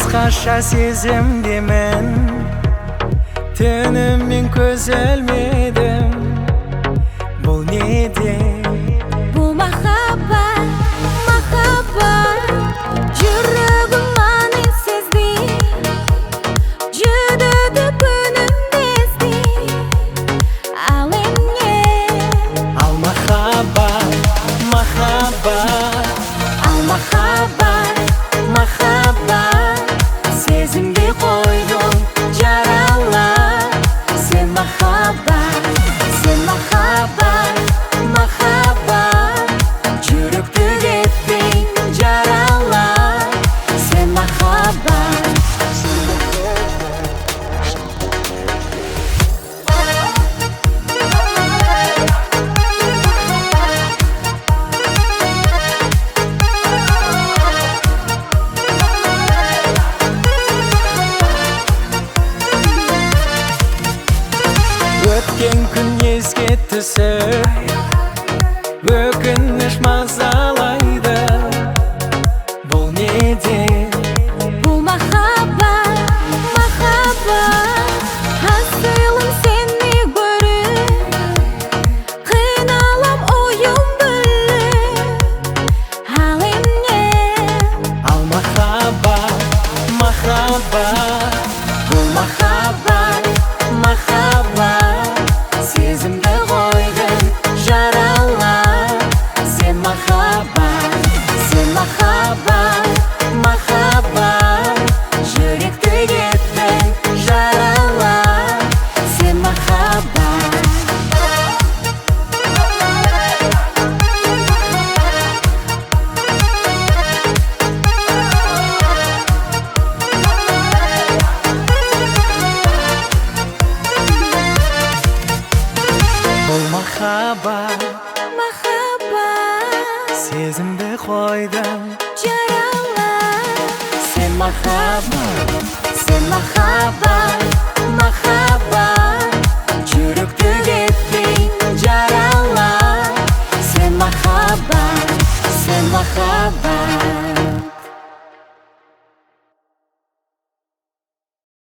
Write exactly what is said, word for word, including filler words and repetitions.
Басқаша сезімдемін, түніммен көз ілмедім. Бұл неде? Бұл махаббат, махаббат. Жүрегім аны сезді, жүдеді күнім езді. Ал емне? Ал махаббат, махаббат. Ал махаббат, махаббат. Сезімге қойдың жаралар. Сен махаббат, сен махаббат, махаббат. Жүректі кеттің жаралар. Сен махаббат. Өткен күн еске түсіп, өкініш мазалайды. Бұл неде? Бұл махаббат, махаббат. Асылым сені көріп, қиналам ойым бөліп. Ал емне? Ал махаббат, махаббат. Бұл махаббат, махаббат. Сезімді қойдың жаралар. Сен махаббат, сен махаббат, махаббат. Жүректі кеттің жаралар. Сен махаббат. Бұл махаббат, Махаббат, сезімді қойдың жаралар. сен махаббат. Сен махаббат, махаббат.